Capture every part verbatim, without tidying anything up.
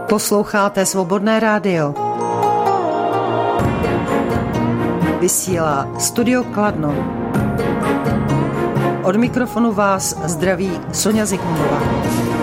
Posloucháte Svobodné rádio. Vysílá Studio Kladno. Od mikrofonu vás zdraví Soňa Zikmundová.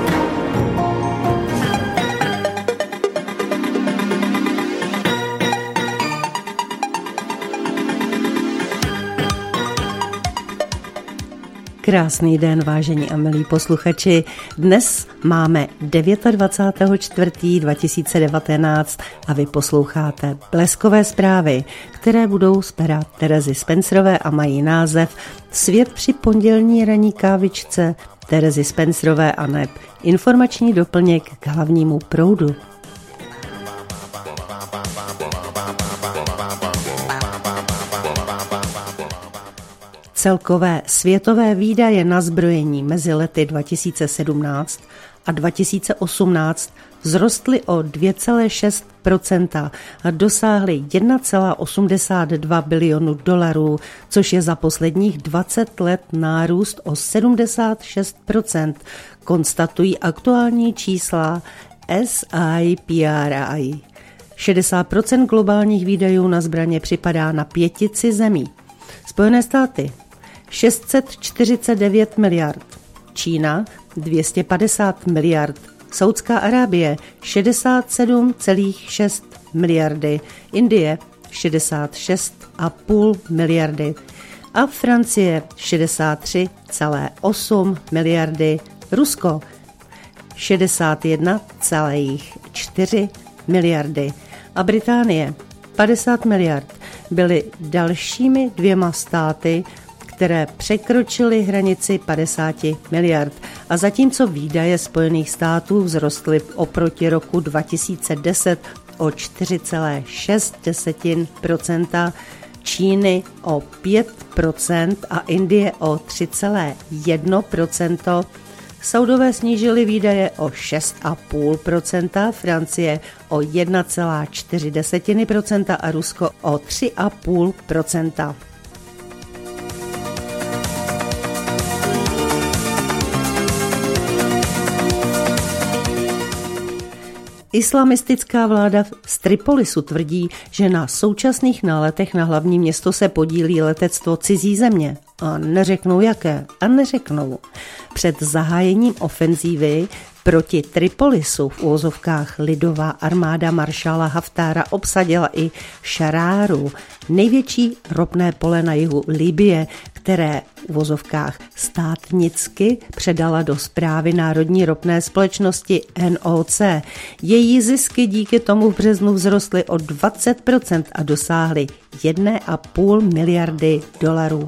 Krásný den, vážení a milí posluchači. Dnes máme dvacátého devátého čtvrtého dva tisíce devatenáct a vy posloucháte Bleskové zprávy, které budou z pera Terezy Spencerové a mají název Svět při pondělní ranní kávičce Terezy Spencerové a neb informační doplněk k hlavnímu proudu. Celkové světové výdaje na zbrojení mezi lety dva tisíce sedmnáct a dva tisíce osmnáct vzrostly o dvě celá šest procenta a dosáhly jedna celá osmdesát dva bilionu dolarů, což je za posledních dvacet let nárůst o sedmdesát šest procent, konstatují aktuální čísla S I P R I. šedesát procent globálních výdajů na zbraně připadá na pětici zemí. Spojené státy šest set čtyřicet devět miliard, Čína dvě stě padesát miliard, Saudská Arábie šedesát sedm celá šest miliardy, Indie šedesát šest celá pět miliardy a Francie šedesát tři celá osm miliardy, Rusko šedesát jedna celá čtyři miliardy a Británie padesát miliard. Byly dalšími dvěma státy, které překročily hranici padesát miliard. A zatímco výdaje Spojených států vzrostly oproti roku dva tisíce deset o čtyři celá šest procenta, Číny o pět procent a Indie o tři celá jedna procenta, Saudové snížili výdaje o šest celá pět procenta, Francie o jedna celá čtyři procenta a Rusko o tři celá pět procenta. Islamistická vláda z Tripolisu tvrdí, že na současných náletech na hlavní město se podílí letectvo cizí země. A neřeknou jaké. A neřeknou. Před zahájením ofenzívy proti Tripolisu v uvozovkách lidová armáda maršála Haftára obsadila i Šaráru, největší ropné pole na jihu Libye, které v uvozovkách státnicky předala do správy Národní ropné společnosti N O C. Její zisky díky tomu v březnu vzrostly o dvacet procent a dosáhly jedna celá pět miliardy dolarů.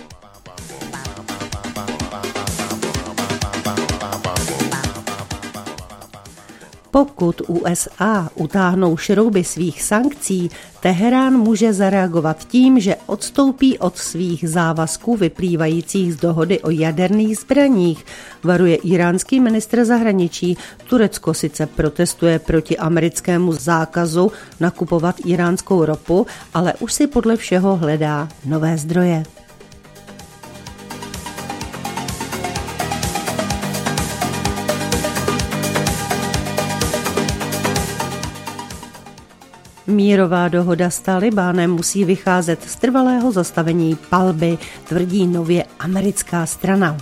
Pokud U S A utáhnou šrouby svých sankcí, Teherán může zareagovat tím, že odstoupí od svých závazků vyplývajících z dohody o jaderných zbraních, varuje íránský ministr zahraničí. Turecko sice protestuje proti americkému zákazu nakupovat íránskou ropu, ale už si podle všeho hledá nové zdroje. Mírová dohoda s Talibánem musí vycházet z trvalého zastavení palby, tvrdí nově americká strana.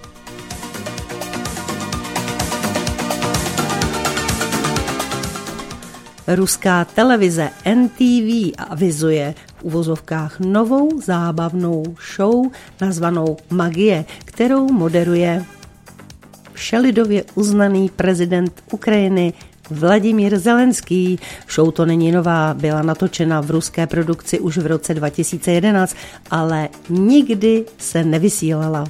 Ruská televize N T V avizuje v uvozovkách novou zábavnou show nazvanou Magie, kterou moderuje všelidově uznaný prezident Ukrajiny Vladimír Zelenský. Show to není nová, byla natočena v ruské produkci už v roce dva tisíce jedenáct, ale nikdy se nevysílala.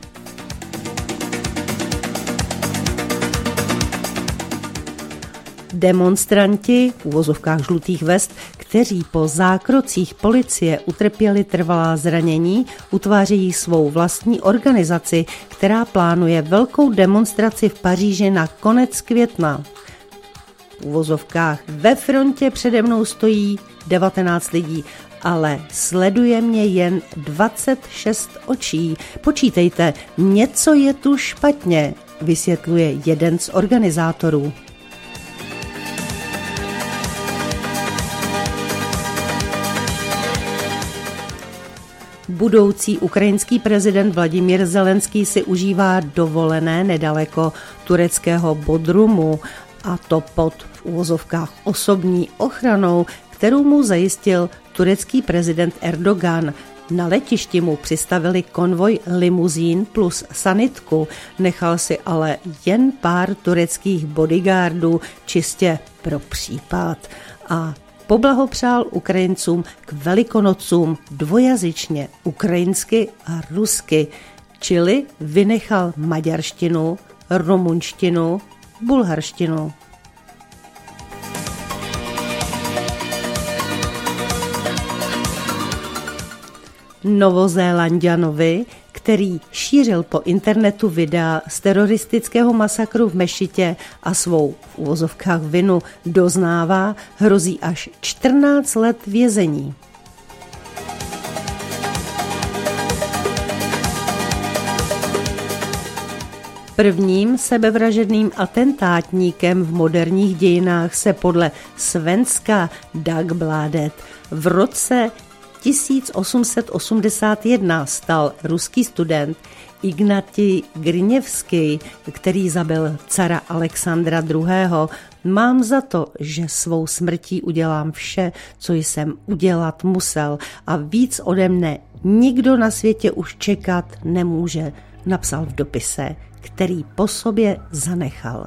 Demonstranti v uvozovkách žlutých vest, kteří po zákrocích policie utrpěli trvalá zranění, utvářejí svou vlastní organizaci, která plánuje velkou demonstraci v Paříži na konec května. V uvozovkách ve frontě přede mnou stojí devatenáct lidí, ale sleduje mě jen dvacet šest očí. Počítejte, něco je tu špatně, vysvětluje jeden z organizátorů. Budoucí ukrajinský prezident Vladimír Zelenský si užívá dovolené nedaleko tureckého Bodrumu, a to pod v uvozovkách osobní ochranou, kterou mu zajistil turecký prezident Erdogan. Na letišti mu přistavili konvoj limuzín plus sanitku, nechal si ale jen pár tureckých bodyguardů čistě pro případ a poblahopřál Ukrajincům k Velikonocům dvojazyčně, ukrajinsky a rusky, čili vynechal maďarštinu, rumunštinu, bulharštinu. Novozélanďanovi, který šířil po internetu videa z teroristického masakru v mešitě a svou v uvozovkách vinu doznává, hrozí až čtrnáct let vězení. Prvním sebevražedným atentátníkem v moderních dějinách se podle Svenska Dagbladet v roce tisíc osm set osmdesát jedna stal ruský student Ignatij Gryněvský, který zabil cara Alexandra druhého. Mám za to, že svou smrtí udělám vše, co jsem udělat musel a víc ode mne nikdo na světě už čekat nemůže, napsal v dopise, který po sobě zanechal.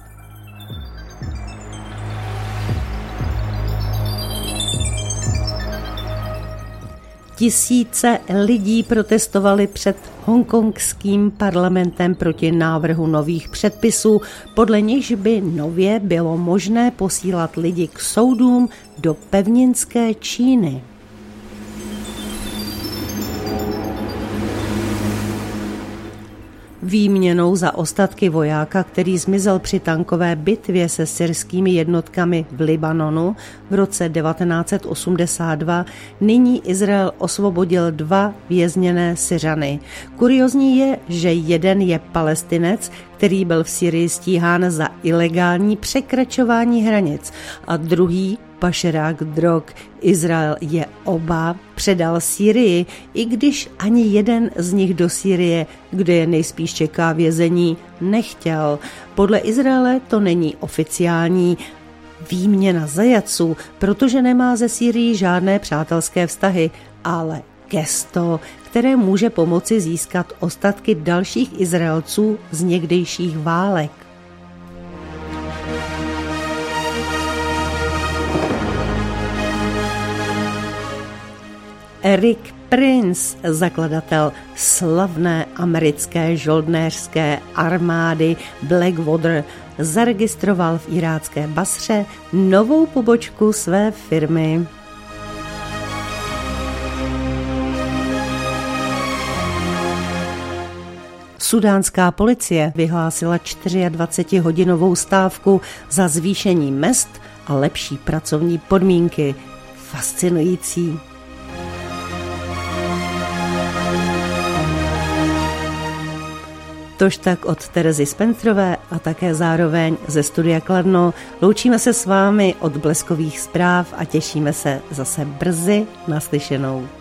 Tisíce lidí protestovali před hongkongským parlamentem proti návrhu nových předpisů, podle nichž by nově bylo možné posílat lidi k soudům do pevninské Číny. Výměnou za ostatky vojáka, který zmizel při tankové bitvě se syrskými jednotkami v Libanonu v roce devatenáct set osmdesát dva, nyní Izrael osvobodil dva vězněné Syřany. Kuriozní je, že jeden je Palestinec, který byl v Syrii stíhán za ilegální překračování hranic, a druhý pašerák drog. Izrael je oba předal Sýrii, i když ani jeden z nich do Sýrie, kde je nejspíš čeká vězení, nechtěl. Podle Izraele to není oficiální výměna zajatců, protože nemá ze Sýrii žádné přátelské vztahy, ale gesto, které může pomoci získat ostatky dalších Izraelců z někdejších válek. Eric Prince, zakladatel slavné americké žoldnéřské armády Blackwater, zaregistroval v irácké Basře novou pobočku své firmy. Sudánská policie vyhlásila dvacetihodinovou stávku za zvýšení mezd a lepší pracovní podmínky. Fascinující. Tož tak od Terezy Spentrové a také zároveň ze studia Kladno. Loučíme se s vámi od Bleskových zpráv a těšíme se zase brzy naslyšenou.